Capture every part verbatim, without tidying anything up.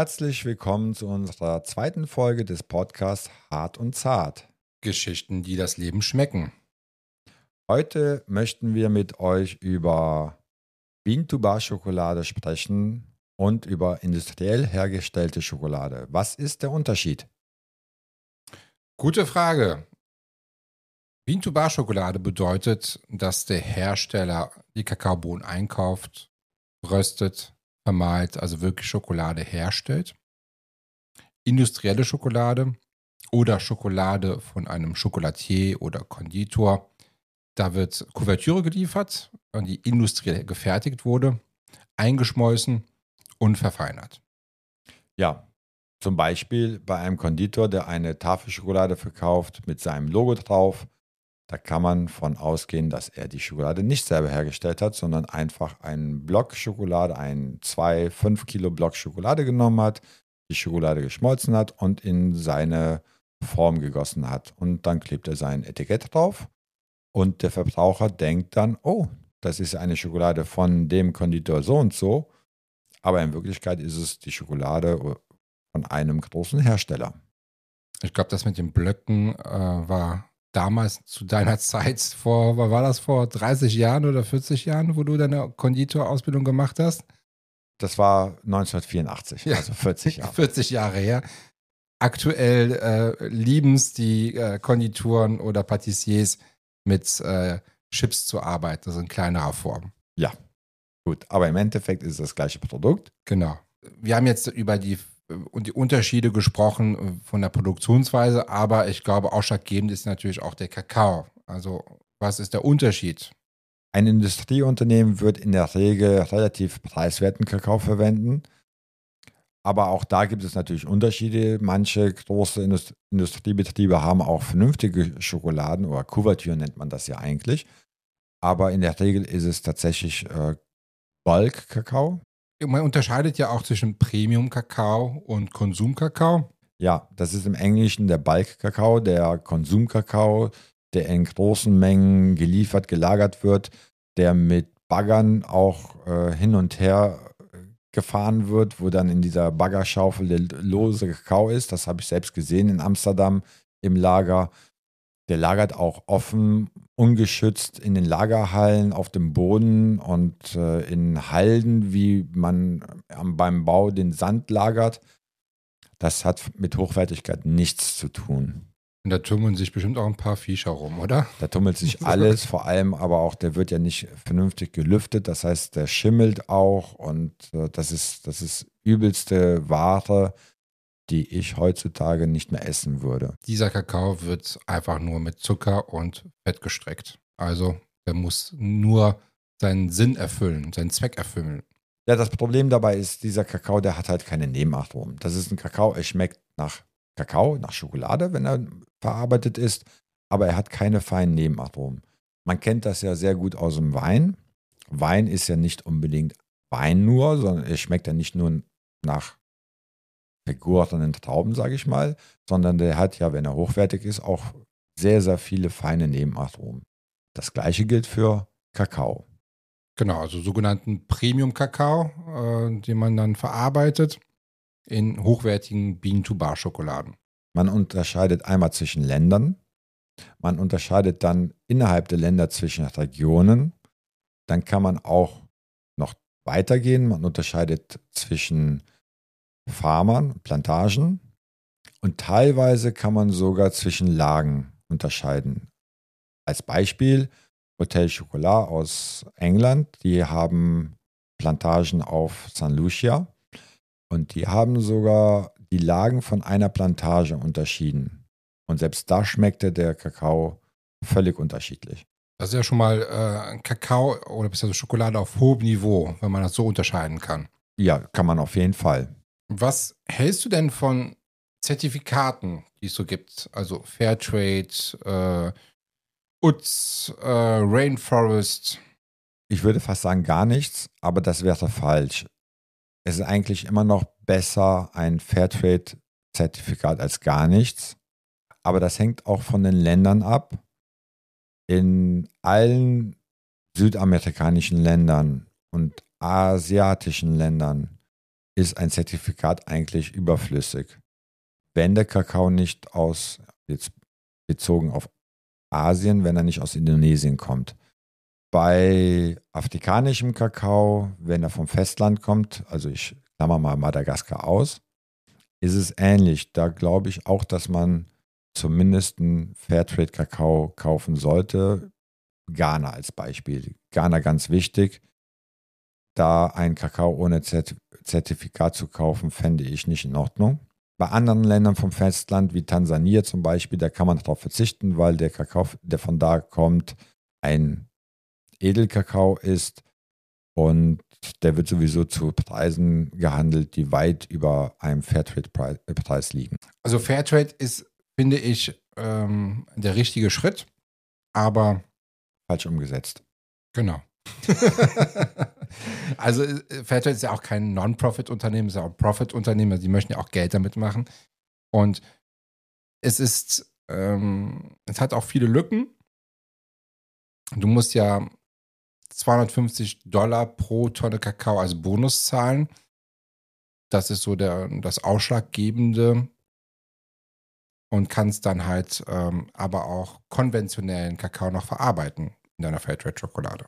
Herzlich willkommen zu unserer zweiten Folge des Podcasts Hart und Zart. Geschichten, die das Leben schmecken. Heute möchten wir mit euch über Bean-to-Bar-Schokolade sprechen und über industriell hergestellte Schokolade. Was ist der Unterschied? Gute Frage. Bean-to-Bar-Schokolade bedeutet, dass der Hersteller die Kakaobohnen einkauft, röstet, vermahlt, also wirklich Schokolade herstellt. Industrielle Schokolade oder Schokolade von einem Schokolatier oder Konditor, da wird Kuvertüre geliefert, die industriell gefertigt wurde, eingeschmolzen und verfeinert. Ja, zum Beispiel bei einem Konditor, der eine Tafel Schokolade verkauft mit seinem Logo drauf. Da kann man von ausgehen, dass er die Schokolade nicht selber hergestellt hat, sondern einfach einen Block Schokolade, einen zwei, fünf Kilo Block Schokolade genommen hat, die Schokolade geschmolzen hat und in seine Form gegossen hat. Und dann klebt er sein Etikett drauf und der Verbraucher denkt dann, oh, das ist eine Schokolade von dem Konditor so und so. Aber in Wirklichkeit ist es die Schokolade von einem großen Hersteller. Ich glaube, das mit den Blöcken äh, war damals zu deiner Zeit, vor, war das vor dreißig Jahren oder vierzig Jahren, wo du deine Konditorausbildung gemacht hast? Das war neunzehnhundertvierundachtzig, Ja. also vierzig Jahre. vierzig Jahre her. Aktuell äh, lieben es die äh, Konditoren oder Patissiers mit äh, Chips zu arbeiten, also in kleinerer Form. Ja, gut, aber im Endeffekt ist es das gleiche Produkt. Genau. Wir haben jetzt über die, und die Unterschiede gesprochen von der Produktionsweise, aber ich glaube, ausschlaggebend ist natürlich auch der Kakao. Also, was ist der Unterschied? Ein Industrieunternehmen wird in der Regel relativ preiswerten Kakao verwenden. Aber auch da gibt es natürlich Unterschiede. Manche große Indust- Industriebetriebe haben auch vernünftige Schokoladen oder Kuvertüre nennt man das ja eigentlich. Aber in der Regel ist es tatsächlich äh, Bulk-Kakao. Man unterscheidet ja auch zwischen Premium-Kakao und Konsum-Kakao. Ja, das ist im Englischen der Bulk-Kakao, der Konsumkakao, der in großen Mengen geliefert, gelagert wird, der mit Baggern auch äh, hin und her gefahren wird, wo dann in dieser Baggerschaufel der lose Kakao ist. Das habe ich selbst gesehen in Amsterdam im Lager. Der lagert auch offen, ungeschützt in den Lagerhallen auf dem Boden und äh, in Halden, wie man ähm, beim Bau den Sand lagert. Das hat mit Hochwertigkeit nichts zu tun. Und da tummeln sich bestimmt auch ein paar Viecher rum, oder? Da tummelt sich alles, vor allem aber auch, der wird ja nicht vernünftig gelüftet, das heißt, der schimmelt auch und äh, das ist, das ist übelste Ware, die ich heutzutage nicht mehr essen würde. Dieser Kakao wird einfach nur mit Zucker und Fett gestreckt. Also der muss nur seinen Sinn erfüllen, seinen Zweck erfüllen. Ja, das Problem dabei ist, dieser Kakao, der hat halt keine Nebenaromen. Das ist ein Kakao, er schmeckt nach Kakao, nach Schokolade, wenn er verarbeitet ist, aber er hat keine feinen Nebenaromen. Man kennt das ja sehr gut aus dem Wein. Wein ist ja nicht unbedingt Wein nur, sondern er schmeckt ja nicht nur nach vergorenen Trauben, sage ich mal, sondern der hat ja, wenn er hochwertig ist, auch sehr, sehr viele feine Nebenaromen. Das gleiche gilt für Kakao. Genau, also sogenannten Premium-Kakao, äh, den man dann verarbeitet in hochwertigen Bean-to-Bar-Schokoladen. Man unterscheidet einmal zwischen Ländern, man unterscheidet dann innerhalb der Länder zwischen Regionen, dann kann man auch noch weitergehen, man unterscheidet zwischen Farmern, Plantagen und teilweise kann man sogar zwischen Lagen unterscheiden. Als Beispiel Hotel Chocolat aus England, die haben Plantagen auf Saint Lucia und die haben sogar die Lagen von einer Plantage unterschieden. Und selbst da schmeckte der Kakao völlig unterschiedlich. Das ist ja schon mal äh, Kakao oder beziehungsweise Schokolade auf hohem Niveau, wenn man das so unterscheiden kann. Ja, kann man auf jeden Fall. Was hältst du denn von Zertifikaten, die es so gibt? Also Fairtrade, äh, U T Z, äh, Rainforest. Ich würde fast sagen gar nichts, aber das wäre falsch. Es ist eigentlich immer noch besser ein Fairtrade-Zertifikat als gar nichts. Aber das hängt auch von den Ländern ab. In allen südamerikanischen Ländern und asiatischen Ländern ist ein Zertifikat eigentlich überflüssig. Wenn der Kakao nicht aus, jetzt bezogen auf Asien, wenn er nicht aus Indonesien kommt. Bei afrikanischem Kakao, wenn er vom Festland kommt, also ich klammer mal Madagaskar aus, ist es ähnlich. Da glaube ich auch, dass man zumindest einen Fairtrade-Kakao kaufen sollte. Ghana als Beispiel. Ghana ganz wichtig. Da ein Kakao ohne Zertifikat zu kaufen, fände ich nicht in Ordnung. Bei anderen Ländern vom Festland, wie Tansania zum Beispiel, da kann man darauf verzichten, weil der Kakao, der von da kommt, ein Edelkakao ist und der wird sowieso zu Preisen gehandelt, die weit über einem Fairtrade-Preis liegen. Also Fairtrade ist, finde ich, ähm, der richtige Schritt, aber falsch umgesetzt. Genau. Also Fairtrade ist ja auch kein Non-Profit-Unternehmen, es ist ja auch ein Profit-Unternehmen, also die möchten ja auch Geld damit machen. Und es ist, ähm, es hat auch viele Lücken. Du musst ja zweihundertfünfzig Dollar pro Tonne Kakao als Bonus zahlen. Das ist so der, das Ausschlaggebende. Und kannst dann halt ähm, aber auch konventionellen Kakao noch verarbeiten in deiner Fairtrade-Schokolade.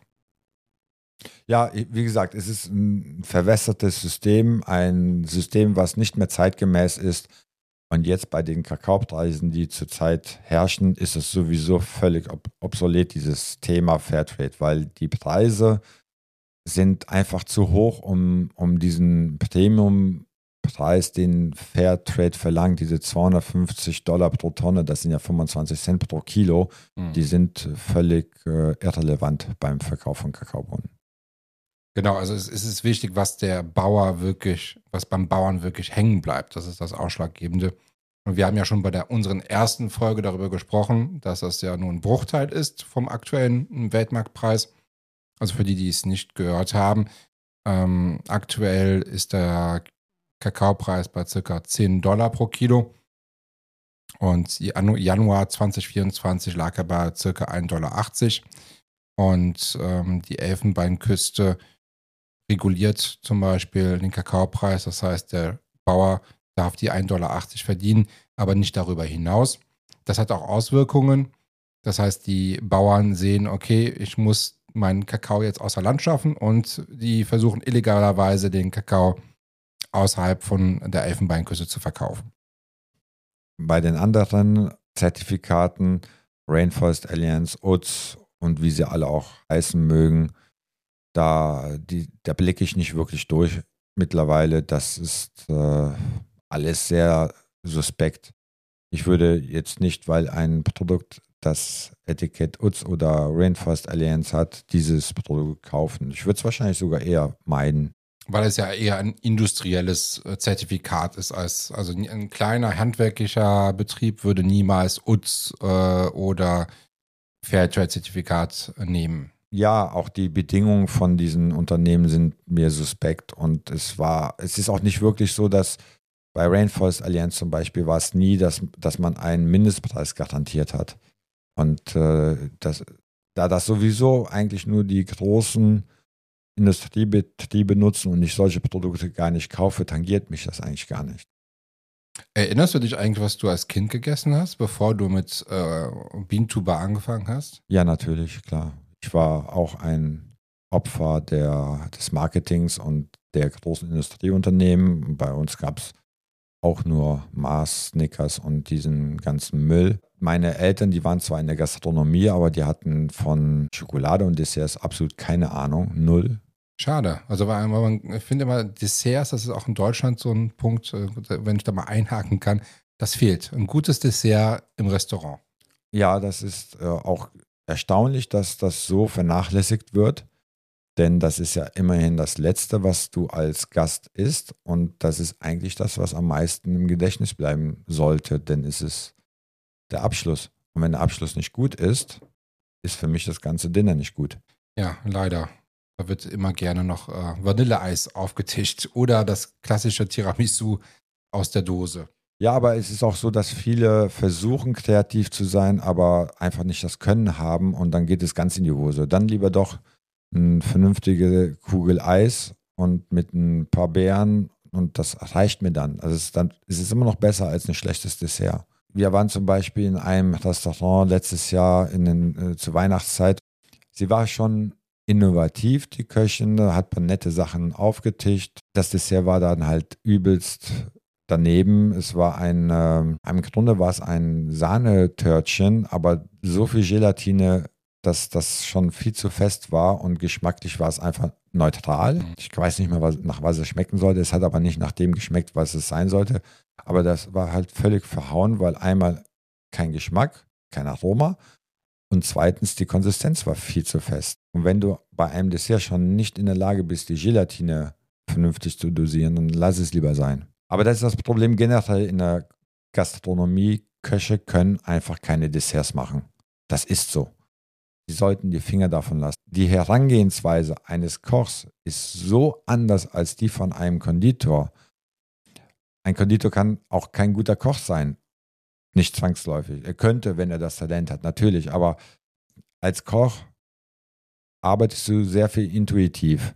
Ja, wie gesagt, es ist ein verwässertes System, ein System, was nicht mehr zeitgemäß ist. Und jetzt bei den Kakaopreisen, die zurzeit herrschen, ist es sowieso völlig ob- obsolet, dieses Thema Fairtrade, weil die Preise sind einfach zu hoch, um, um diesen Premiumpreis, den Fairtrade verlangt, diese zweihundertfünfzig Dollar pro Tonne, das sind ja fünfundzwanzig Cent pro Kilo, mhm. die sind völlig äh, irrelevant beim Verkauf von Kakaobohnen. Genau, also es, es ist wichtig, was der Bauer wirklich, was beim Bauern wirklich hängen bleibt. Das ist das Ausschlaggebende. Und wir haben ja schon bei der unseren ersten Folge darüber gesprochen, dass das ja nur ein Bruchteil ist vom aktuellen Weltmarktpreis. Also für die, die es nicht gehört haben, ähm, aktuell ist der Kakaopreis bei circa zehn Dollar pro Kilo. Und Januar zwanzig vierundzwanzig lag er bei circa ein Dollar achtzig. Und ähm, die Elfenbeinküste reguliert zum Beispiel den Kakaopreis. Das heißt, der Bauer darf die ein Dollar achtzig verdienen, aber nicht darüber hinaus. Das hat auch Auswirkungen. Das heißt, die Bauern sehen, okay, ich muss meinen Kakao jetzt außer Land schaffen und die versuchen illegalerweise den Kakao außerhalb von der Elfenbeinküste zu verkaufen. Bei den anderen Zertifikaten, Rainforest Alliance, U T Z und wie sie alle auch heißen mögen, da, die, da blicke ich nicht wirklich durch mittlerweile. Das ist äh, alles sehr suspekt. Ich würde jetzt nicht, weil ein Produkt das Etikett U T Z oder Rainforest Alliance hat, dieses Produkt kaufen. Ich würde es wahrscheinlich sogar eher meiden. Weil es ja eher ein industrielles Zertifikat ist. Als, also ein kleiner handwerklicher Betrieb würde niemals U T Z äh, oder Fairtrade-Zertifikat nehmen. Ja, auch die Bedingungen von diesen Unternehmen sind mir suspekt und es war, es ist auch nicht wirklich so, dass bei Rainforest Alliance zum Beispiel war es nie, dass, dass man einen Mindestpreis garantiert hat. Und äh, das, da das sowieso eigentlich nur die großen Industriebetriebe nutzen und ich solche Produkte gar nicht kaufe, tangiert mich das eigentlich gar nicht. Erinnerst du dich eigentlich, was du als Kind gegessen hast, bevor du mit äh, Beantuber angefangen hast? Ja, natürlich, klar. Ich war auch ein Opfer der, des Marketings und der großen Industrieunternehmen. Bei uns gab es auch nur Mars, Snickers und diesen ganzen Müll. Meine Eltern, die waren zwar in der Gastronomie, aber die hatten von Schokolade und Desserts absolut keine Ahnung, null. Schade. Also weil man, ich finde immer Desserts, das ist auch in Deutschland so ein Punkt, wenn ich da mal einhaken kann, das fehlt. Ein gutes Dessert im Restaurant. Ja, das ist äh, auch erstaunlich, dass das so vernachlässigt wird, denn das ist ja immerhin das Letzte, was du als Gast isst und das ist eigentlich das, was am meisten im Gedächtnis bleiben sollte, denn es ist der Abschluss. Und wenn der Abschluss nicht gut ist, ist für mich das ganze Dinner nicht gut. Ja, leider. Da wird immer gerne noch äh, Vanilleeis aufgetischt oder das klassische Tiramisu aus der Dose. Ja, aber es ist auch so, dass viele versuchen, kreativ zu sein, aber einfach nicht das Können haben und dann geht es ganz in die Hose. Dann lieber doch eine vernünftige Kugel Eis und mit ein paar Beeren und das reicht mir dann. Also es ist, dann, es ist immer noch besser als ein schlechtes Dessert. Wir waren zum Beispiel in einem Restaurant letztes Jahr in den, äh, zur Weihnachtszeit. Sie war schon innovativ, die Köchin, hat ein paar nette Sachen aufgetischt. Das Dessert war dann halt übelst daneben. Es war ein, äh, im Grunde war es ein Sahnetörtchen, aber so viel Gelatine, dass das schon viel zu fest war und geschmacklich war es einfach neutral. Ich weiß nicht mehr, was, nach was es schmecken sollte. Es hat aber nicht nach dem geschmeckt, was es sein sollte. Aber das war halt völlig verhauen, weil einmal kein Geschmack, kein Aroma und zweitens die Konsistenz war viel zu fest. Und wenn du bei einem Dessert schon nicht in der Lage bist, die Gelatine vernünftig zu dosieren, dann lass es lieber sein. Aber das ist das Problem generell in der Gastronomie. Köche können einfach keine Desserts machen. Das ist so. Sie sollten die Finger davon lassen. Die Herangehensweise eines Kochs ist so anders als die von einem Konditor. Ein Konditor kann auch kein guter Koch sein. Nicht zwangsläufig. Er könnte, wenn er das Talent hat, natürlich. Aber als Koch arbeitest du sehr viel intuitiv.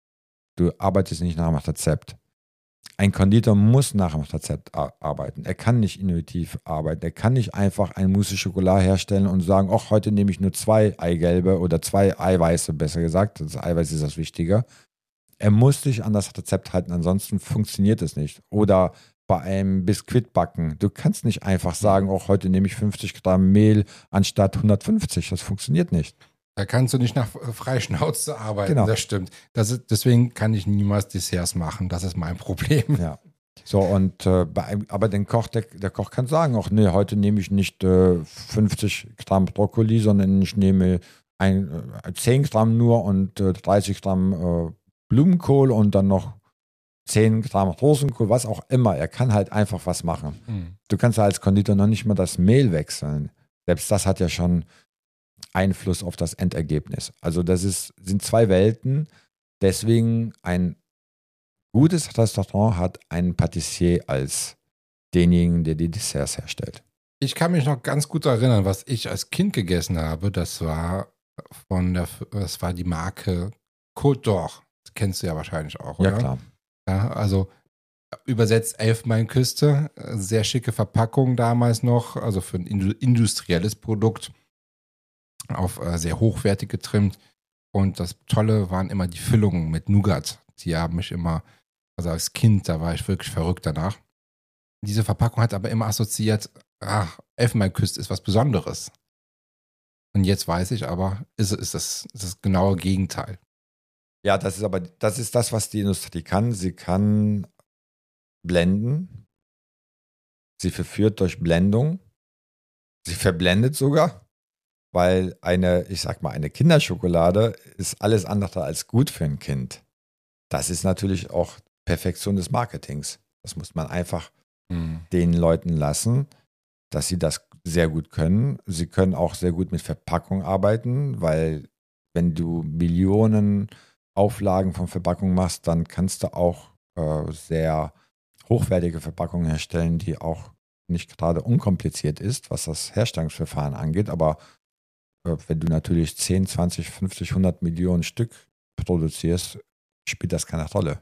Du arbeitest nicht nach dem Rezept. Ein Konditor muss nach dem Rezept arbeiten. Er kann nicht intuitiv arbeiten. Er kann nicht einfach ein Mousse Schokolade herstellen und sagen, ach, heute nehme ich nur zwei Eigelbe oder zwei Eiweiße, besser gesagt. Das Eiweiß ist das Wichtige. Er muss sich an das Rezept halten, ansonsten funktioniert es nicht. Oder bei einem Biskuitbacken. Du kannst nicht einfach sagen, ach, heute nehme ich fünfzig Gramm Mehl anstatt hundertfünfzig. Das funktioniert nicht. Da kannst du nicht nach Freischnauze arbeiten, Genau. Das stimmt. Das ist, deswegen kann ich niemals Desserts machen, das ist mein Problem. Ja. So, und äh, bei, aber den Koch, der, der Koch kann sagen, ach nee, heute nehme ich nicht äh, fünfzig Gramm Brokkoli, sondern ich nehme ein, äh, zehn Gramm nur und äh, dreißig Gramm äh, Blumenkohl und dann noch zehn Gramm Rosenkohl, was auch immer. Er kann halt einfach was machen. Hm. Du kannst als Konditor noch nicht mal das Mehl wechseln. Selbst das hat ja schon Einfluss auf das Endergebnis. Also das ist, sind zwei Welten. Deswegen ein gutes Restaurant hat einen Patissier als denjenigen, der die Desserts herstellt. Ich kann mich noch ganz gut erinnern, was ich als Kind gegessen habe. Das war von der, das war die Marke Côte d'Or. Das kennst du ja wahrscheinlich auch, oder? Ja, klar. Ja, also übersetzt Elfenbeinküste. Sehr schicke Verpackung damals noch, also für ein industrielles Produkt. Auf äh, sehr hochwertig getrimmt. Und das Tolle waren immer die Füllungen mit Nougat. Die haben mich immer, also als Kind, da war ich wirklich verrückt danach. Diese Verpackung hat aber immer assoziiert, ach, Elfenbeinküste ist was Besonderes. Und jetzt weiß ich aber, ist, ist, das, ist das genaue Gegenteil. Ja, das ist aber, das ist das, was die Industrie kann. Sie kann blenden. Sie verführt durch Blendung. Sie verblendet sogar. Weil eine, ich sag mal, eine Kinderschokolade ist alles andere als gut für ein Kind. Das ist natürlich auch Perfektion des Marketings. Das muss man einfach hm. den Leuten lassen, dass sie das sehr gut können. Sie können auch sehr gut mit Verpackung arbeiten, weil wenn du Millionen Auflagen von Verpackungen machst, dann kannst du auch äh, sehr hochwertige Verpackungen herstellen, die auch nicht gerade unkompliziert ist, was das Herstellungsverfahren angeht, aber wenn du natürlich zehn, zwanzig, fünfzig, hundert Millionen Stück produzierst, spielt das keine Rolle.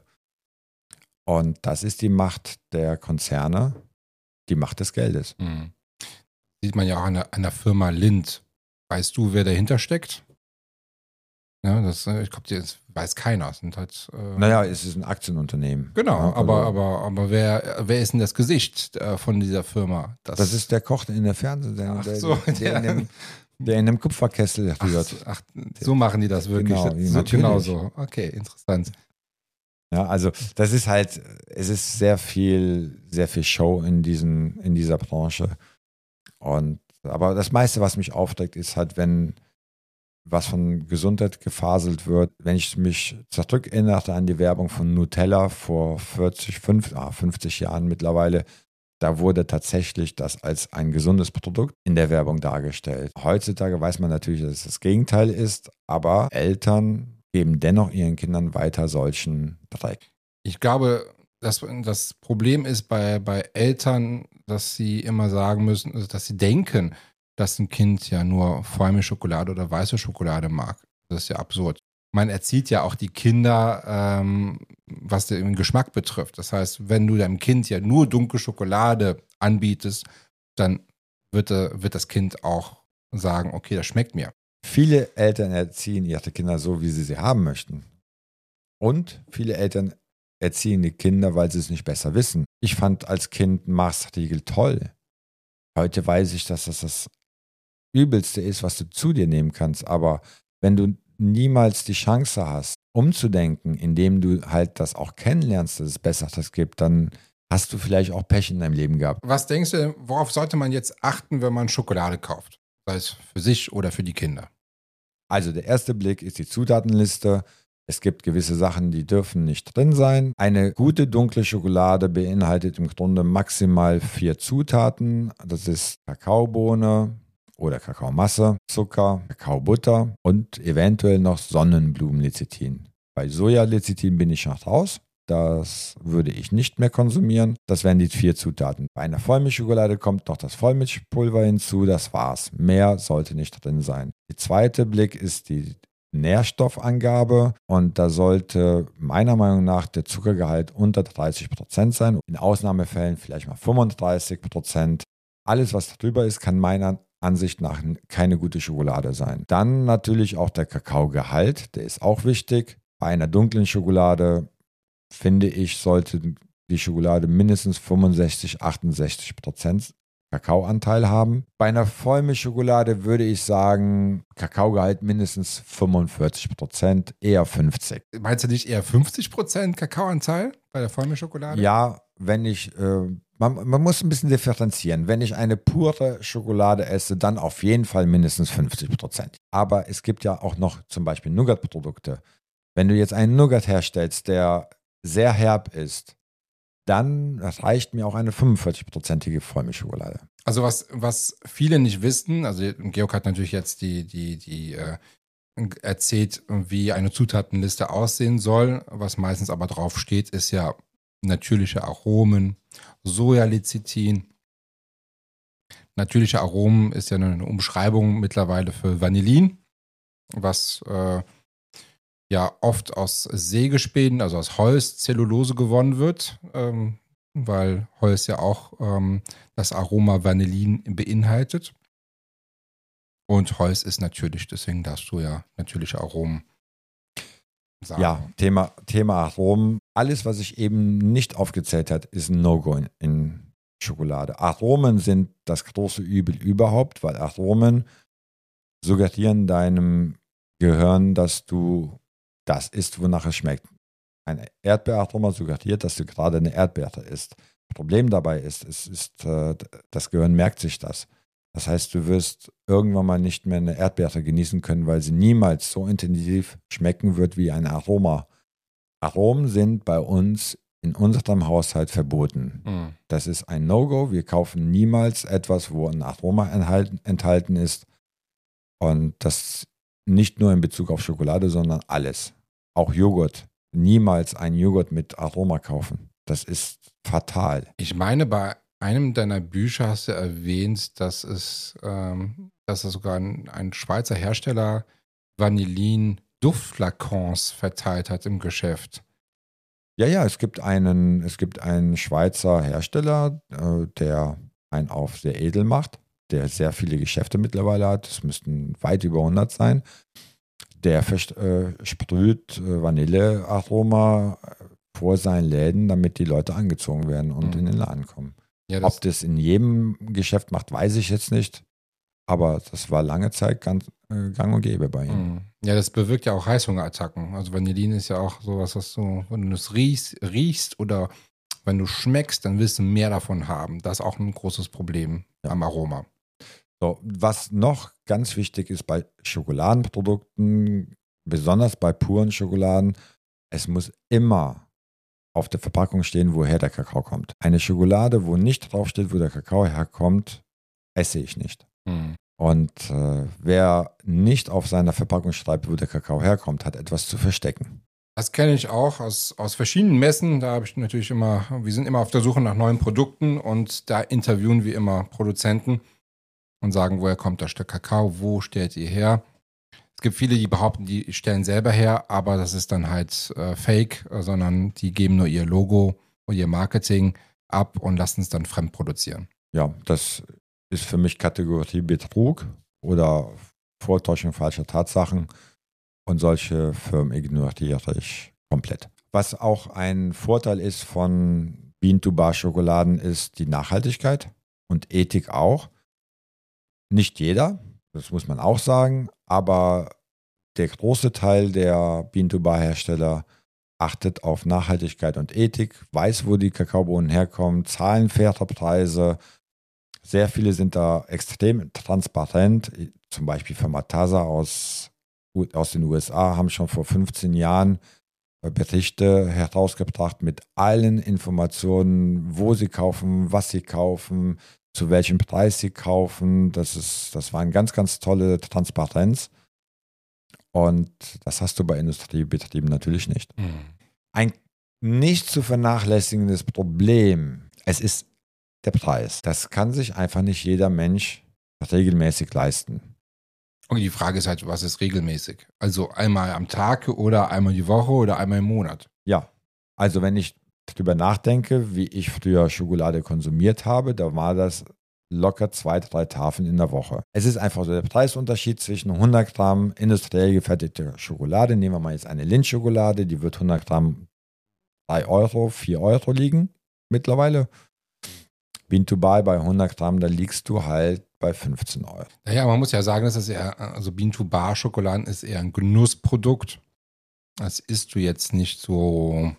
Und das ist die Macht der Konzerne, die Macht des Geldes. Mhm. Sieht man ja auch an der, an der Firma Lindt. Weißt du, wer dahinter steckt? Ja, das, ich glaube, das weiß keiner. Das sind halt, äh naja, es ist ein Aktienunternehmen. Genau, ja, also aber, aber, aber wer, wer ist denn das Gesicht äh, von dieser Firma? Das, das ist der Koch in der Fernsehen, der, Ach der, so, der, der, in dem, der in einem Kupferkessel rührt. Ach, ach, so machen die das wirklich. Genau, so, genau so. Okay, interessant. Ja, also das ist halt, es ist sehr viel, sehr viel Show in, diesen, in dieser Branche. Und, aber das meiste, was mich aufregt, ist halt, wenn was von Gesundheit gefaselt wird. Wenn ich mich zurückerinnere an die Werbung von Nutella vor vierzig, fünfzig Jahren mittlerweile, da wurde tatsächlich das als ein gesundes Produkt in der Werbung dargestellt. Heutzutage weiß man natürlich, dass es das Gegenteil ist, aber Eltern geben dennoch ihren Kindern weiter solchen Dreck. Ich glaube, das, das Problem ist bei, bei Eltern, dass sie immer sagen müssen, also dass sie denken, dass ein Kind ja nur Vollmilchschokolade oder weiße Schokolade mag. Das ist ja absurd. man erzieht ja auch die Kinder, ähm, was den Geschmack betrifft. Das heißt, wenn du deinem Kind ja nur dunkle Schokolade anbietest, dann wird, äh, wird das Kind auch sagen, okay, das schmeckt mir. Viele Eltern erziehen ihre Kinder so, wie sie sie haben möchten. Und viele Eltern erziehen die Kinder, weil sie es nicht besser wissen. Ich fand als Kind Mars-Riegel toll. Heute weiß ich, dass das das Übelste ist, was du zu dir nehmen kannst. Aber wenn du niemals die Chance hast, umzudenken, indem du halt das auch kennenlernst, dass es Besseres gibt, dann hast du vielleicht auch Pech in deinem Leben gehabt. Was denkst du, worauf sollte man jetzt achten, wenn man Schokolade kauft? Sei es für sich oder für die Kinder. Also der erste Blick ist die Zutatenliste. Es gibt gewisse Sachen, die dürfen nicht drin sein. Eine gute dunkle Schokolade beinhaltet im Grunde maximal vier Zutaten. Das ist Kakaobohne oder Kakaomasse, Zucker, Kakaobutter und eventuell noch Sonnenblumenlecithin. Bei Sojalecithin bin ich noch raus. Das würde ich nicht mehr konsumieren. Das wären die vier Zutaten. Bei einer Vollmilchschokolade kommt noch das Vollmilchpulver hinzu. Das war's. Mehr sollte nicht drin sein. Der zweite Blick ist die Nährstoffangabe und da sollte meiner Meinung nach der Zuckergehalt unter dreißig Prozent sein. In Ausnahmefällen vielleicht mal fünfunddreißig Prozent. Alles, was darüber ist, kann meiner Ansicht nach keine gute Schokolade sein. Dann natürlich auch der Kakaogehalt. Der ist auch wichtig. Bei einer dunklen Schokolade finde ich, sollte die Schokolade mindestens fünfundsechzig, achtundsechzig Prozent Kakaoanteil haben. Bei einer Vollmilchschokolade würde ich sagen, Kakaogehalt mindestens fünfundvierzig Prozent, eher fünfzig. Meinst du nicht eher fünfzig Prozent Kakaoanteil bei der Vollmilchschokolade? Ja, wenn ich, äh, man, man muss ein bisschen differenzieren. Wenn ich eine pure Schokolade esse, dann auf jeden Fall mindestens fünfzig Prozent. Aber es gibt ja auch noch zum Beispiel Nougat-Produkte. Wenn du jetzt einen Nougat herstellst, der sehr herb ist, dann reicht mir auch eine fünfundvierzig-prozentige Vollmilchschokolade. Also was, was viele nicht wissen, also Georg hat natürlich jetzt die, die, die äh, erzählt, wie eine Zutatenliste aussehen soll. Was meistens aber drauf steht, ist ja natürliche Aromen, Sojalecithin. Natürliche Aromen ist ja eine Umschreibung mittlerweile für Vanillin, was äh, ja oft aus Sägespänen, also aus Holz, Zellulose gewonnen wird, ähm, weil Holz ja auch ähm, das Aroma Vanillin beinhaltet. Und Holz ist natürlich, deswegen darfst du ja natürliche Aromen sagen. Ja, Thema, Thema Aromen. Alles, was ich eben nicht aufgezählt habe, ist ein No-Go in, in Schokolade. Aromen sind das große Übel überhaupt, weil Aromen suggerieren deinem Gehirn, dass du das isst, wonach es schmeckt. Ein Erdbeeraroma suggeriert, dass du gerade eine Erdbeere isst. Problem dabei ist, es ist, äh, das Gehirn merkt sich das. Das heißt, du wirst irgendwann mal nicht mehr eine Erdbeere genießen können, weil sie niemals so intensiv schmecken wird wie ein Aroma. Aromen sind bei uns in unserem Haushalt verboten. Mhm. Das ist ein No-Go. Wir kaufen niemals etwas, wo ein Aroma enthalten, enthalten ist. Und das nicht nur in Bezug auf Schokolade, sondern alles. Auch Joghurt. Niemals einen Joghurt mit Aroma kaufen. Das ist fatal. Ich meine, bei einem deiner Bücher hast du erwähnt, dass es, ähm, dass es sogar ein, ein Schweizer Hersteller Vanillin-Duftflakons verteilt hat im Geschäft. Ja, ja, es gibt einen, es gibt einen Schweizer Hersteller, äh, der einen auf sehr edel macht, der sehr viele Geschäfte mittlerweile hat. Es müssten weit über hundert sein. Der versprüht äh, Vanillearoma vor seinen Läden, damit die Leute angezogen werden und mhm. in den Laden kommen. Ja, das Ob das in jedem Geschäft macht, weiß ich jetzt nicht. Aber das war lange Zeit ganz, äh, gang und gäbe bei ihm. Mhm. Ja, das bewirkt ja auch Heißhungerattacken. Also Vanillin ist ja auch sowas, was du, wenn du es riechst, riechst oder wenn du schmeckst, dann willst du mehr davon haben. Das ist auch ein großes Problem ja. am Aroma. So, was noch ganz wichtig ist bei Schokoladenprodukten, besonders bei puren Schokoladen, es muss immer auf der Verpackung stehen, woher der Kakao kommt. Eine Schokolade, wo nicht draufsteht, wo der Kakao herkommt, esse ich nicht. Hm. Und äh, wer nicht auf seiner Verpackung schreibt, wo der Kakao herkommt, hat etwas zu verstecken. Das kenne ich auch aus, aus verschiedenen Messen. Da habe ich natürlich immer, wir sind immer auf der Suche nach neuen Produkten und da interviewen wir immer Produzenten und sagen, woher kommt das Stück Kakao, wo stellt ihr her? Es gibt viele, die behaupten, die stellen selber her, aber das ist dann halt äh, fake, äh, sondern die geben nur ihr Logo und ihr Marketing ab und lassen es dann fremd produzieren. Ja, das ist für mich Kategorie Betrug oder Vortäuschung falscher Tatsachen und solche Firmen ignoriere ich komplett. Was auch ein Vorteil ist von Bean-to-Bar-Schokoladen ist die Nachhaltigkeit und Ethik auch. Nicht jeder, das muss man auch sagen, aber der große Teil der Bean-to-Bar-Hersteller achtet auf Nachhaltigkeit und Ethik, weiß, wo die Kakaobohnen herkommen, zahlen faire Preise. Sehr viele sind da extrem transparent. Zum Beispiel Firma Tasa aus, aus den U S A haben schon vor fünfzehn Jahren Berichte herausgebracht mit allen Informationen, wo sie kaufen, was sie kaufen, zu welchem Preis sie kaufen. Das ist, das war eine ganz, ganz tolle Transparenz. Und das hast du bei Industriebetrieben natürlich nicht. Mhm. Ein nicht zu vernachlässigendes Problem, es ist der Preis. Das kann sich einfach nicht jeder Mensch regelmäßig leisten. Und die Frage ist halt, was ist regelmäßig? Also einmal am Tag oder einmal die Woche oder einmal im Monat? Ja, also wenn ich drüber nachdenke, wie ich früher Schokolade konsumiert habe, da war das locker zwei, drei Tafeln in der Woche. Es ist einfach so der Preisunterschied zwischen hundert Gramm industriell gefertigter Schokolade. Nehmen wir mal jetzt eine Lindt-Schokolade, die wird hundert Gramm drei Euro, vier Euro liegen mittlerweile. Bean-to-Bar bei hundert Gramm, da liegst du halt bei fünfzehn Euro. Naja, man muss ja sagen, dass das eher, also Bean-to-Bar-Schokoladen ist eher ein Genussprodukt. Das isst du jetzt nicht so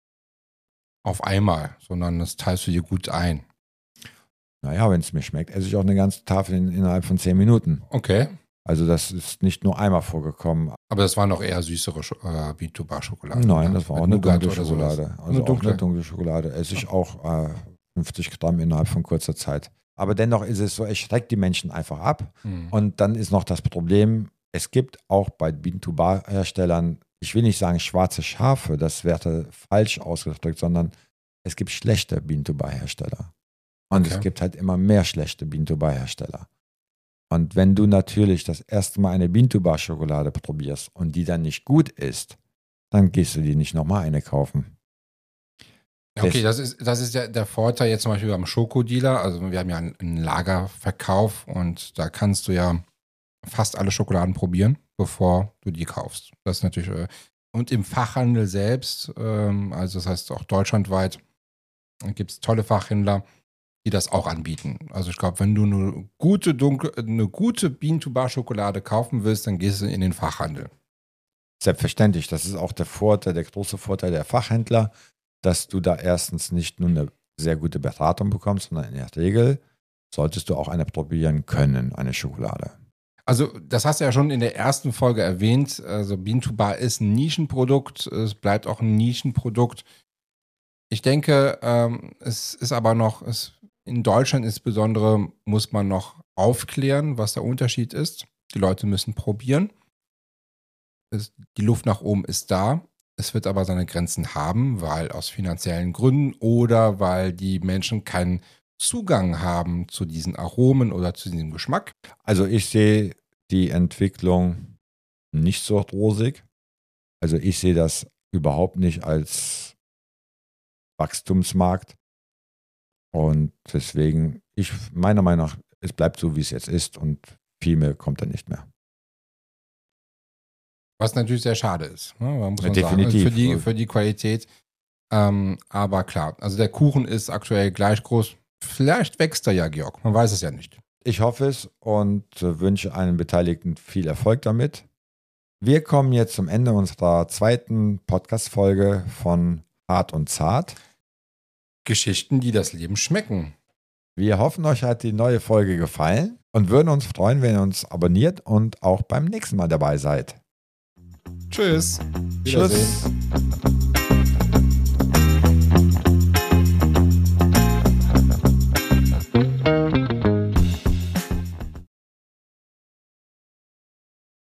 auf einmal, sondern das teilst du dir gut ein. Naja, wenn es mir schmeckt, esse ich auch eine ganze Tafel in, innerhalb von zehn Minuten. Okay. Also das ist nicht nur einmal vorgekommen. Aber das war noch eher süßere äh, Bean-to-Bar-Schokolade. Nein, oder? das war Mit auch eine Nougat dunkle oder sowas. Schokolade. Also Eine auch dunkle. eine dunkle Schokolade. Esse ich auch äh, fünfzig Gramm innerhalb von kurzer Zeit. Aber dennoch ist es so, es schreckt die Menschen einfach ab. Hm. Und dann ist noch das Problem, es gibt auch bei Bean-to-Bar-Herstellern, ich will nicht sagen schwarze Schafe, das wäre falsch ausgedrückt, sondern es gibt schlechte Bean-to-Bar-Hersteller. Und Okay. es gibt halt immer mehr schlechte Bean-to-Bar-Hersteller. Und wenn du natürlich das erste Mal eine Bean-to-Bar-Schokolade probierst und die dann nicht gut ist, dann gehst du die nicht nochmal eine kaufen. Ja, okay, das ist, das ist ja der Vorteil jetzt zum Beispiel beim Schokodealer. Also wir haben ja einen, einen Lagerverkauf und da kannst du ja fast alle Schokoladen probieren, bevor du die kaufst. Das ist natürlich, äh, und im Fachhandel selbst, ähm, also das heißt auch deutschlandweit, gibt es tolle Fachhändler, die das auch anbieten. Also ich glaube, wenn du eine gute, dunkle, eine gute Bean-to-Bar-Schokolade kaufen willst, dann gehst du in den Fachhandel. Selbstverständlich, das ist auch der Vorteil, der große Vorteil der Fachhändler, dass du da erstens nicht nur eine sehr gute Beratung bekommst, sondern in der Regel solltest du auch eine probieren können, eine Schokolade. Also das hast du ja schon in der ersten Folge erwähnt. Also Bean-to-Bar ist ein Nischenprodukt. Es bleibt auch ein Nischenprodukt. Ich denke, ähm, es ist aber noch, es, in Deutschland insbesondere muss man noch aufklären, was der Unterschied ist. Die Leute müssen probieren. Es, die Luft nach oben ist da. Es wird aber seine Grenzen haben, weil aus finanziellen Gründen oder weil die Menschen keinen Zugang haben zu diesen Aromen oder zu diesem Geschmack. Also ich sehe die Entwicklung nicht so rosig. Also ich sehe das überhaupt nicht als Wachstumsmarkt. Und deswegen, ich meiner Meinung nach, es bleibt so, wie es jetzt ist und viel mehr kommt da nicht mehr. Was natürlich sehr schade ist, ne? Man muss Ja, man definitiv. sagen, für die, für die Qualität. Ähm, aber klar, also der Kuchen ist aktuell gleich groß. Vielleicht wächst er ja, Georg. Man weiß es ja nicht. Ich hoffe es und wünsche allen Beteiligten viel Erfolg damit. Wir kommen jetzt zum Ende unserer zweiten Podcast-Folge von Hart und Zart. Geschichten, die das Leben schmecken. Wir hoffen, euch hat die neue Folge gefallen und würden uns freuen, wenn ihr uns abonniert und auch beim nächsten Mal dabei seid. Tschüss. Tschüss.